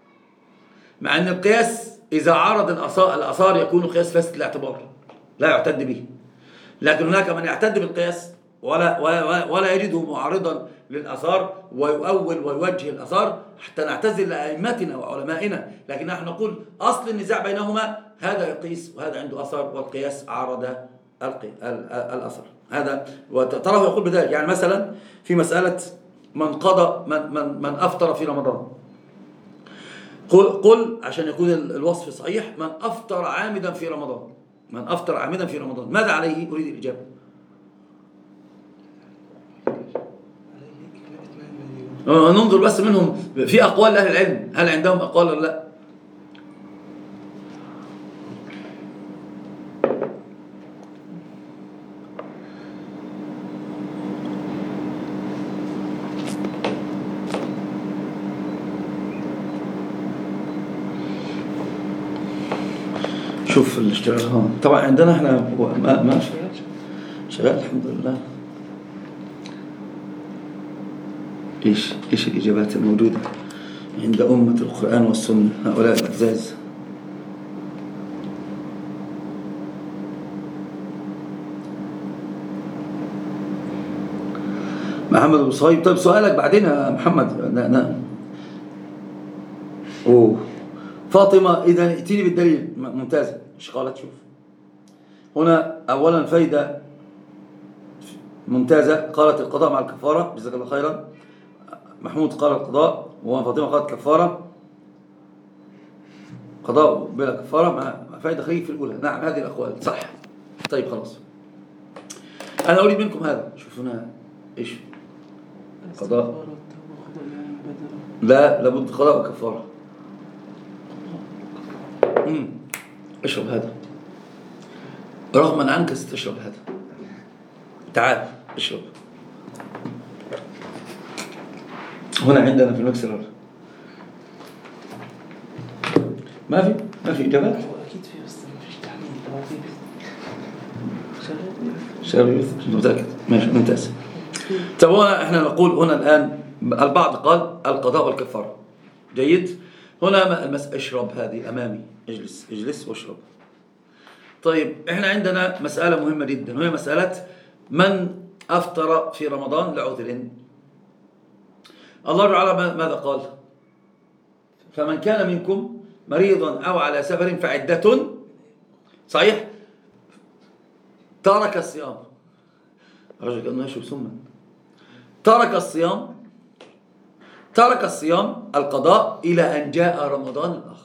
مع أن القياس إذا عرض الآثار يكون قياس فاسد الاعتبار لا يعتد به، لكن هناك من يعتد بالقياس ولا, ولا, ولا يجده معارضا للآثار ويؤول ويوجه الآثار حتى نعتذر لأئمتنا وعلمائنا، لكن نحن نقول أصل النزاع بينهما هذا يقيس وهذا عنده أثر، والقياس عارض الأثر. هذا وتراه يقول بذلك. يعني مثلا في مسألة من قضى من, من, من أفطر في رمضان، قل, قل عشان يكون الوصف صحيح، من أفطر عامدا في رمضان، من أفطر عامدا في رمضان ماذا عليه؟ أريد الإجابة. ننظر بس منهم في أقوال أهل العلم، هل عندهم أقوال ولا لا؟ شوف الاشتغال هون طبعا عندنا احنا ما ما شغال الحمد لله. ايش ايش الاجابات الموجوده عند امه القران والسنه هؤلاء الابزاز؟ محمد ابو صهيب. طيب سؤالك بعدين يا محمد. لا لا. اوه فاطمه اذا ائتيني بالدليل. ممتازه. ايش قالت؟ شوف هنا اولا فايده ممتازه، قالت القضاء مع الكفاره، جزاك الله خيرا. محمود قال القضاء وفاطمه قالت كفاره، قضاء بلا كفاره مع فايده خير في الاولى. نعم هذه الاقوال صح. طيب خلاص انا اريد منكم هذا. شوف هنا ايش قضاء، لا لابد قضاء وكفاره. امم اشرب هذا رغما عنك ستشرب هذا. تعال اشرب. هنا عندنا في المكسر ما في ما في اجابات. اكيد في بس ما فيش تحديد. شغال متاكد. ماشي ممتاز. طب هنا احنا نقول هنا الان البعض قال القضاء والكفاره. جيد. هنا المسألة اشرب هذه امامي. اجلس اجلس واشرب. طيب احنا عندنا مسألة مهمة جدا وهي مسألة من أفطر في رمضان لعذر. الله تعالى ماذا قال؟ فمن كان منكم مريضا أو على سفر فعدة. صحيح؟ ترك الصيام. رجل كأنه يشرب سما. ترك الصيام ترك الصيام القضاء إلى أن جاء رمضان الآخر.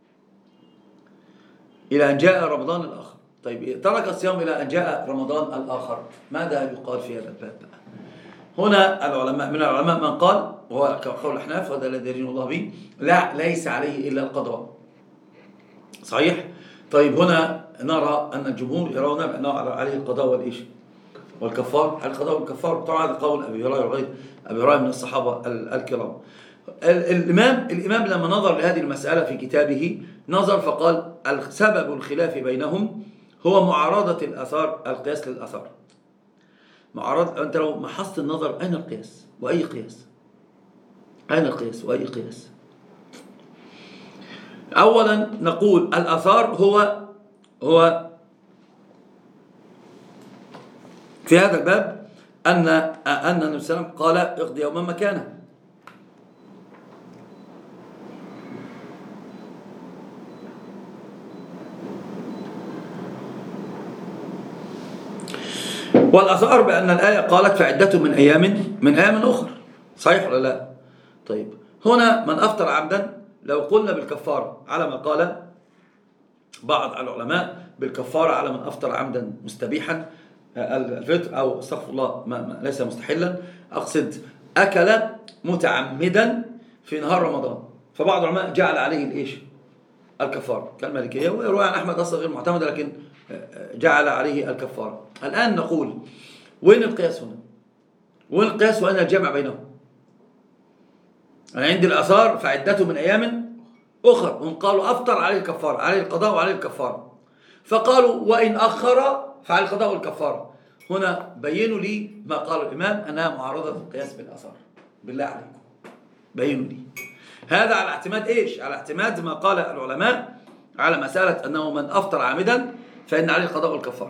إلى أن جاء رمضان الآخر. طيب ترك الصيام إلى أن جاء رمضان الآخر، ماذا يقال في هذا الباب؟ هنا العلماء من العلماء من قال وهو قول الأحناف وهذا الذي يدين الله به لا ليس عليه إلا القضاء. صحيح؟ طيب هنا نرى أن الجمهور يرون بأنه عليه القضاء والإيش والكفار. القضاء والكفار طبعا هذا قول أبي هريرة وغير أبي هريرة من الصحابة الكرام. الإمام الإمام لما نظر لهذه المسألة في كتابه نظر فقال سبب الخلاف بينهم هو معارضة الآثار، القياس للآثار. معارضة. أنت لو محصت النظر أين القياس وأي قياس؟ أين القياس وأي قياس؟ أولا نقول الآثار هو هو في هذا الباب أن أن النبي صلى الله عليه وسلم قال اقضي يوما مكانه. والأثار بأن الآية قالت فعدة من أيام من أيام أخرى. صحيح ولا لا؟ طيب هنا من أفطر عمدا لو قلنا بالكفارة على ما قال بعض العلماء بالكفارة على من أفطر عمدا مستبيحا الفطر أو استغفر الله ما ما ليس مستحلا، أقصد أكل متعمدا في نهار رمضان، فبعض العلماء جعل عليه الإيش الكفارة كالمالكية، ويروي عن أحمد أصلا غير معتمد لكن جعل عليه الكفارة. الآن نقول وين القياس هنا؟ وين القياس وأين الجمع بينهم؟ أنا عندي الآثار فعدته من أيام أخرى، هم قالوا أفطر عليه الكفارة، عليه القضاء وعليه الكفارة، فقالوا وإن أخر فعلى القضاء والكفارة. هنا بينوا لي ما قال الإمام أنها معارضة القياس بالآثار. بالله عليكم بينوا لي هذا على اعتماد إيش؟ على اعتماد ما قال العلماء على مسألة أنه من أفطر عامدا فإن عليه القضاء والكفارة.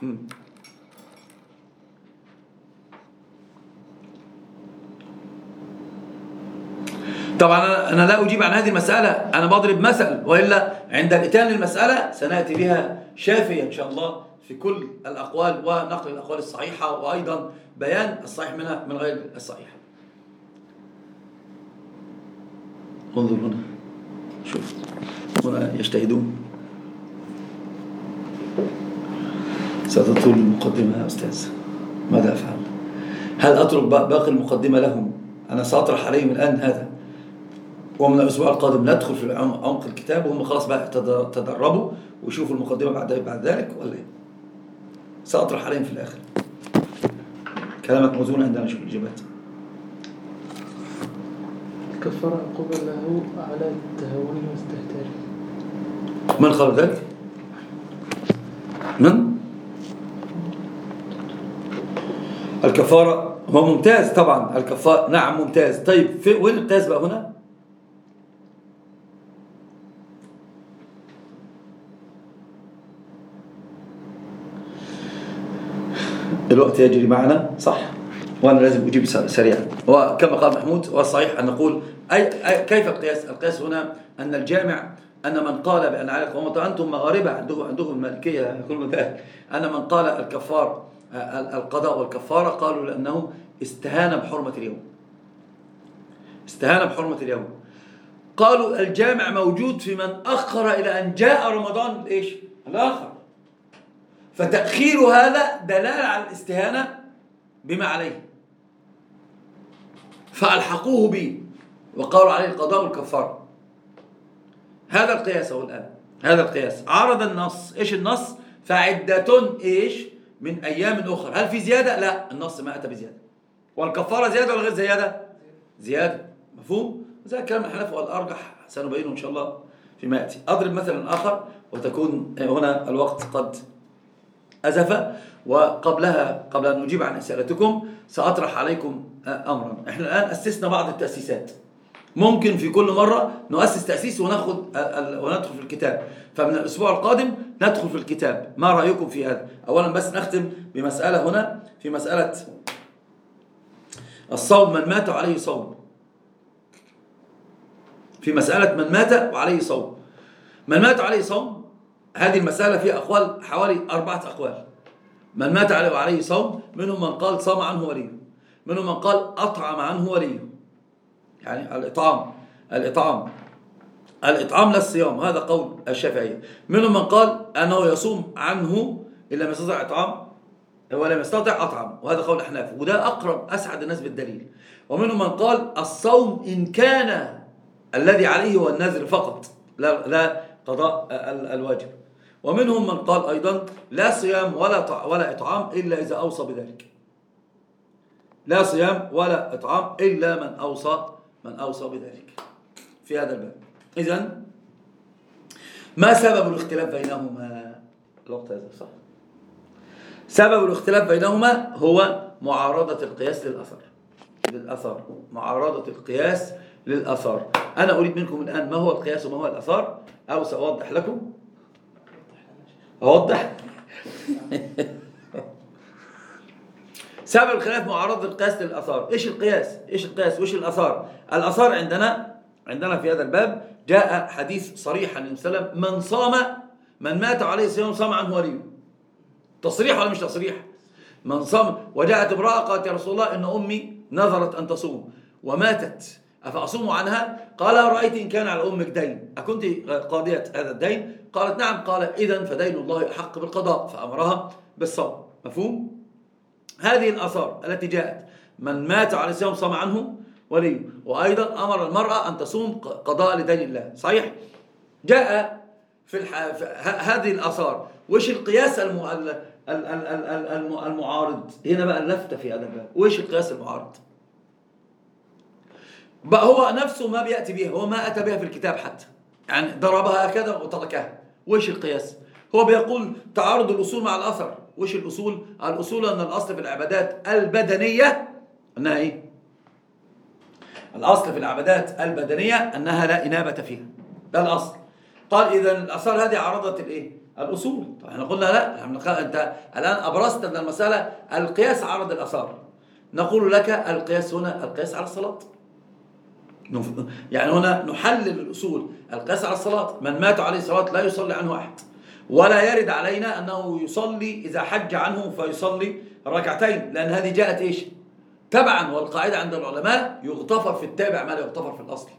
طبعا أنا لا أجيب عن هذه المسألة، أنا بضرب مثل، وإلا عند الإتيان للمسألة سنأتي بها شافية إن شاء الله في كل الأقوال ونقل الأقوال الصحيحة، وأيضا بيان الصحيح منها من غير الصحيح. انظر هنا، شوف هنا يجتهدون. ستطول المقدمة يا أستاذ، ماذا أفعل؟ هل أترك باقي المقدمة لهم؟ أنا سأطرح عليهم الآن هذا، ومن الأسبوع القادم ندخل في عمق الكتاب، وهم خلاص بقى تدربوا ويشوفوا المقدمة بعد بعد ذلك، ولا إيه؟ سأطرح عليهم في الآخر. كلامك موزون عندنا، نشوف الإجابات. الكفارة عقوبة له على تهاونه واستهتاره. من قال ذلك؟ من؟ الكفارة هو ممتاز طبعا، الكفارة نعم ممتاز. طيب في وين امتاز بقى هنا؟ الوقت يجري معنا صح، وأنا لازم أجيب سريعا. وكما قال محمود والصحيح أن نقول أي, أي كيف القياس؟ القياس هنا أن الجامع أن من قال بأن على القوامة، أنتم مغاربة عندهم عندهم المالكية كل ذلك، أن من قال الكفار القضاء والكفارة قالوا لأنه استهان بحرمة اليوم، استهان بحرمة اليوم. قالوا الجامع موجود في من أخر إلى أن جاء رمضان إيش الآخر، فتأخير هذا دلالة على الاستهانة بما عليه، فألحقوه به وقالوا عليه القضاء والكفارة. هذا القياس هو الآن، هذا القياس عارض النص. إيش النص؟ فعدة إيش من أيام أخرى. هل في زيادة؟ لا، النص ما أتى بزيادة. والكفارة زيادة ولا غير زيادة؟ زيادة. مفهوم؟ زي كلام الحنفي والأرجح سنبينه إن شاء الله فيما يأتي. أضرب مثلا آخر وتكون هنا الوقت قد أزف، وقبلها قبل أن نجيب عن أسئلتكم سأطرح عليكم أمرا. إحنا الآن أسسنا بعض التأسيسات، ممكن في كل مرة نؤسس تأسيس وناخد وندخل في الكتاب، فمن الأسبوع القادم ندخل في الكتاب. ما رأيكم في هذا؟ أولا بس نختم بمسألة هنا، في مسألة الصوم، من مات وعليه صوم. في مسألة من مات وعليه صوم، من مات وعليه صوم، هذه المسألة فيها أقوال، حوالي أربعة أقوال. من مات وعليه صوم، منهم من قال صام عنه وليه، منهم من قال أطعم عنه وليه، يعني الإطعام الإطعام الإطعام لا الصيام، هذا قول الشافعية. منهم من قال أنه يصوم عنه إن لم يستطع إطعام ولم يستطع أطعم، وهذا قول الأحناف، وده أقرب أسعد الناس بالدليل. ومنهم من قال الصوم إن كان الذي عليه هو النذر فقط، لا, لا قضاء الواجب. ومنهم من قال أيضا لا صيام ولا ولا إطعام إلا إذا أوصى بذلك، لا صيام ولا إطعام إلا من أوصى من أوصى بذلك في هذا الباب. إذن ما سبب الاختلاف بينهما؟ الوقت هذا صح. سبب الاختلاف بينهما هو معارضة القياس للأثر للأثر معارضة القياس للأثر. أنا أريد منكم الآن ما هو القياس وما هو الأثر، أو سأوضح لكم. أوضح سبب الخلاف معارضة القياس للأثار. إيش القياس؟ إيش القياس؟ وإيش الأثار؟ الأثار عندنا عندنا في هذا الباب جاء حديث صريح عن النبي صلى الله عليه وسلم: من صام من مات عليه صيام صام عنه وليه. تصريح ولا مش تصريح؟ من صام. وجاءت امرأة قالت: يا رسول الله إن أمي نذرت أن تصوم وماتت أفأصوم عنها؟ قال: رأيت إن كان على أمك دين أكنت قاضية هذا الدين؟ قالت: نعم. قال: إذن فدين الله أحق بالقضاء، فأمرها بالصوم. مفهوم؟ هذه الآثار التي جاءت: من مات عليه الصيام صام عنه وليه، وأيضا أمر المرأة أن تصوم قضاء لدين الله. صحيح؟ جاء في, الح... في هذه الآثار. وإيش القياس الم... المعارض؟ هنا بقى اللفتة في هذا الباب. وإيش القياس المعارض؟ بقى هو نفسه ما بيأتي بها، هو ما أتى بها في الكتاب حتى، يعني ضربها هكذا وتركها. وإيش القياس؟ هو بيقول تعارض الأصول مع الأثر. وإيش الأصول؟ الأصول أن الأصل في العبادات البدنية أنها إيه؟ الأصل في العبادات البدنية أنها لا إنابة فيها، ده الأصل. قال إذا الآثار هذه عرضت الإيه؟ الأصول. طب احنا قلنا لا، أنت الآن أبرزت أن المسألة القياس عرض الآثار. نقول لك القياس هنا القياس على الصلاة، يعني هنا نحلل الأصول. القياس على الصلاة، من مات عليه صلاة لا يصلي عنه أحد، ولا يرد علينا أنه يصلي إذا حج عنه فيصلي ركعتين، لأن هذه جاءت إيش؟ تبعا. والقاعدة عند العلماء يغتفر في التابع ما لا يغتفر في الأصل.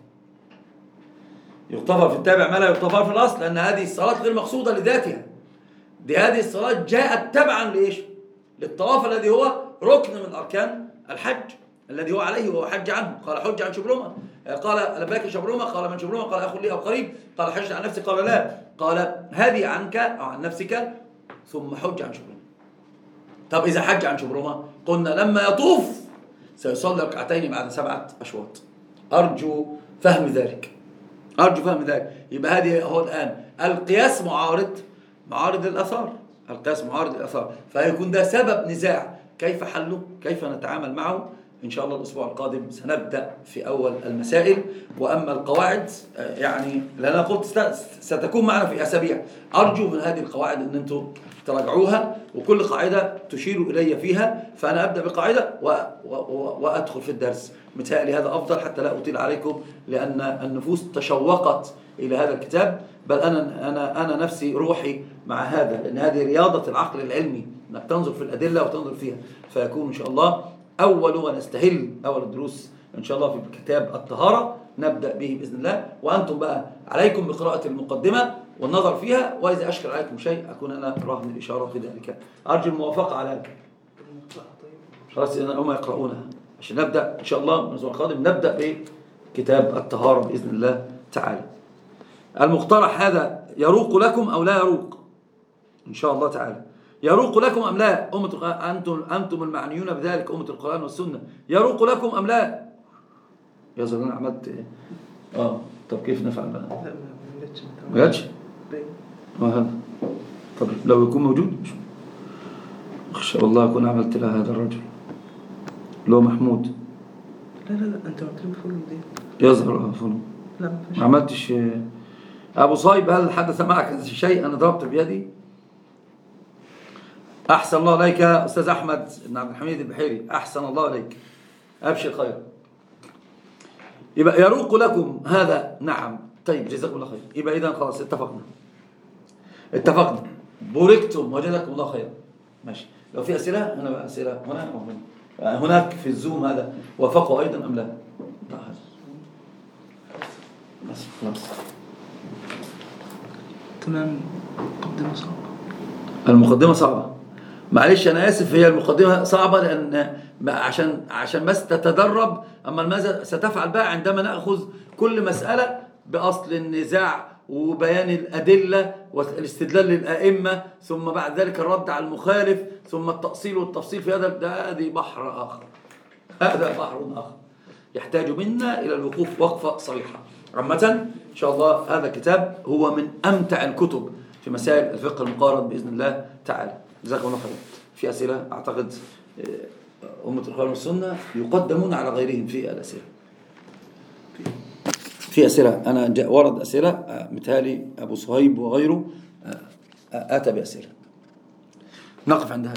يغتفر في التابع ما لا يغتفر في الأصل، لأن هذه الصلاة غير مقصودة لذاتها. دي هذه الصلاة جاءت تبعا لإيش؟ للطواف الذي هو ركن من أركان الحج، الذي هو عليه وهو حج عنه. قال حج عن شبرمة، قال لباك شبرمة، قال من شبرمة، قال أخ لي أو قريب، قال حج عن نفسي، قال لا، قال هذه عنك أو عن نفسك ثم حج عن شبرمة. طب إذا حج عن شبرمة قلنا لما يطوف سيصلي ركعتين بعد سبعة أشواط. أرجو فهم ذلك، أرجو فهم ذلك. يبقى هذه هو الآن القياس معارض معارض الأثار، القياس معارض الأثار، فيكون ده سبب نزاع. كيف حله؟ كيف نتعامل معه؟ إن شاء الله الأسبوع القادم سنبدأ في أول المسائل. وأما القواعد يعني لأن قلت ستكون معنا في أسابيع، أرجو من هذه القواعد أن أنتم تراجعوها، وكل قاعدة تشير إلي فيها فأنا أبدأ بقاعدة و... و... وأدخل في الدرس. متهيألي هذا أفضل حتى لا أطيل عليكم، لأن النفوس تشوقت إلى هذا الكتاب، بل أنا أنا أنا نفسي روحي مع هذا، لأن هذه رياضة العقل العلمي، أنك تنظر في الأدلة وتنظر فيها. فيكون إن شاء الله أول ونستهل أول الدروس إن شاء الله في كتاب الطهارة، نبدأ به بإذن الله. وأنتم بقى عليكم بقراءة المقدمة والنظر فيها، وإذا أشكل عليكم شيء أكون أنا راهن الإشارة في ذلك. أرجو الموافقة على ذلك. خلاص هم يقرؤونها عشان نبدأ إن شاء الله من الأسبوع القادم، نبدأ بكتاب الطهارة بإذن الله تعالى. المقترح هذا يروق لكم أو لا يروق؟ إن شاء الله تعالى يروق لكم أم لا؟ أمة القرآن، أنتم أنتم المعنيون بذلك، أمة القرآن والسنة، يروق لكم أم لا؟ يا زلمة أنا عملت إيه؟ آه طب كيف نفعل بقى؟ لا ما جاتش. ما هذا طب لو يكون موجود أخشى والله أكون عملت لها هذا الرجل لو محمود. لا لا لا أنت عملت له فولو دي يظهر آه فولو. لا ما عملتش. أبو صايب هل حدث معك شيء أنا ضربت بيدي؟ أحسن الله عليك أستاذ أحمد بن عبد الحميد البحيري، أحسن الله عليك، أبشر خير. يبقى يروق لكم هذا، نعم. طيب جزاكم الله خير. يبقى إذا خلاص اتفقنا اتفقنا بوركتم وجزاكم الله خير. ماشي. لو في أسئلة هنا بقى أسئلة هنا وهنا، هناك في الزوم هذا وافقوا أيضا أم لا؟ بس خلاص تمام. المقدمة صعبة، المقدمة صعبة، معلش أنا آسف، هي المقدمة صعبة لأن عشان عشان بس تتدرب. أما ماذا ستفعل بقى عندما نأخذ كل مسألة بأصل النزاع وبيان الأدلة والاستدلال للأئمة، ثم بعد ذلك الرد على المخالف، ثم التأصيل والتفصيل في هذا، ده هذه بحر آخر، هذا بحر آخر يحتاج منا إلى الوقوف وقفة صريحة. عامة إن شاء الله هذا الكتاب هو من أمتع الكتب في مسائل الفقه المقارن بإذن الله تعالى. جزاكم الله خير. في أسئلة؟ أعتقد أمة القرآن والسنة يقدمون على غيرهم في الأسئلة. في أسئلة، أنا جاء ورد أسئلة، متهالي أبو صهيب وغيره أتى بأسئلة. نقف عند هذا.